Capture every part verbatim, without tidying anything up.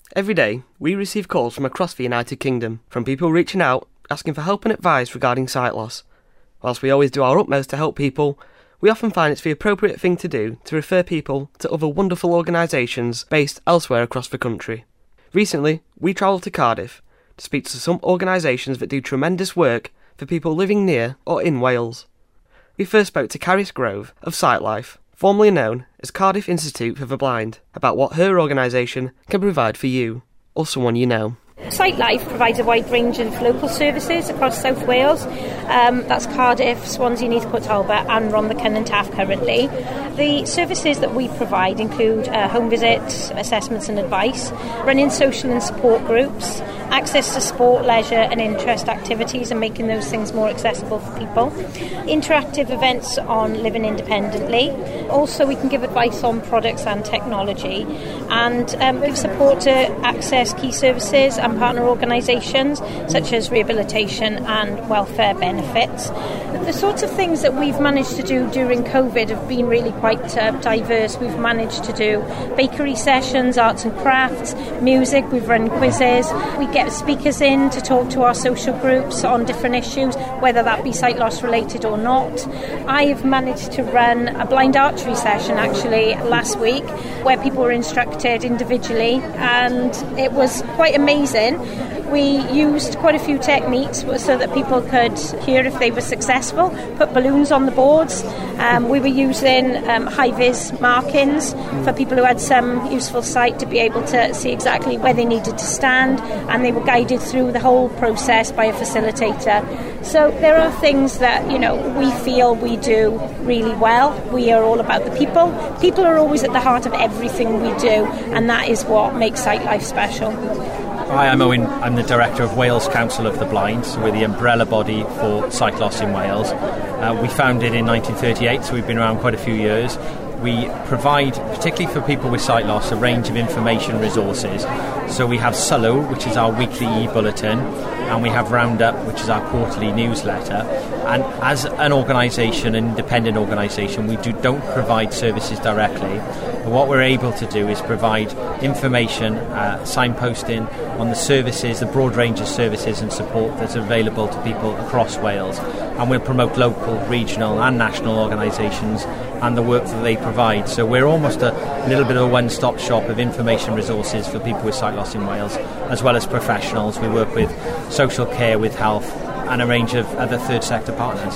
Every day, we receive calls from across the United Kingdom, from people reaching out, asking for help and advice regarding sight loss. Whilst we always do our utmost to help people, we often find it's the appropriate thing to do to refer people to other wonderful organisations based elsewhere across the country. Recently, we travelled to Cardiff to speak to some organisations that do tremendous work for people living near or in Wales. We first spoke to Caris Grove of Sightlife, formerly known as Cardiff Institute for the Blind, about what her organisation can provide for you, or someone you know. Sightlife provides a wide range of local services across South Wales. Um, that's Cardiff, Swansea, Neath Talbot and Rhondda and Taff currently. The services that we provide include uh, home visits, assessments and advice, running social and support groups, access to sport, leisure and interest activities and making those things more accessible for people, interactive events on living independently. Also, we can give advice on products and technology and um, give support to access key services and partner organisations such as rehabilitation and welfare benefits. The sorts of things that we've managed to do during COVID have been really quite uh, diverse. We've managed to do bakery sessions, arts and crafts, music, we've run quizzes, we get speakers in to talk to our social groups on different issues, whether that be sight loss related or not. I have managed to run a blind archery session actually last week where people were instructed individually and it was quite amazing. We used quite a few techniques so that people could hear if they were successful, put balloons on the boards. Um, we were using um, high-vis markings for people who had some useful sight to be able to see exactly where they needed to stand, and they were guided through the whole process by a facilitator. So there are things that, you know, we feel we do really well. We are all about the people. People are always at the heart of everything we do, and that is what makes Sightlife special. Hi, I'm Owen. I'm the Director of Wales Council of the Blind, so we're the umbrella body for sight loss in Wales. Uh, we founded in nineteen thirty-eight, so we've been around quite a few years. We provide, particularly for people with sight loss, a range of information resources. So we have Sylw, which is our weekly e-bulletin, and we have Roundup, which is our quarterly newsletter. And as an organisation, an independent organisation, we do, don't provide services directly. But what we're able to do is provide information, uh, signposting on the services, the broad range of services and support that's available to people across Wales. And we'll promote local, regional and national organisations and the work that they provide. So we're almost a little bit of a one-stop shop of information resources for people with sight loss in Wales, as well as professionals. We work with social care, with health, and a range of other third sector partners.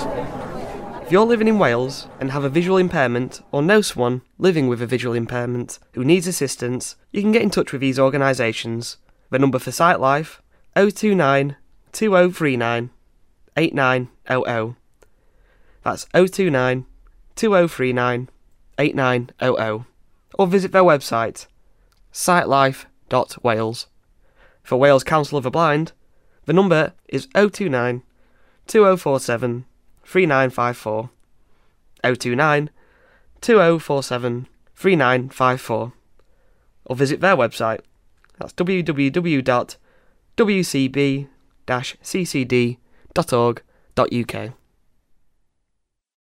If you're living in Wales and have a visual impairment or know someone living with a visual impairment who needs assistance, you can get in touch with these organisations. The number for Sightlife, oh two nine, two oh three nine, eight nine oh oh. That's oh two nine, two oh three nine, eight nine oh oh. Or visit their website, sightlife dot wales. For Wales Council of the Blind, the number is oh two nine, two oh four seven, three nine five four. oh two nine, two oh four seven, three nine five four. Or visit their website, that's w w w dot w c b dash c c d dot org dot u k.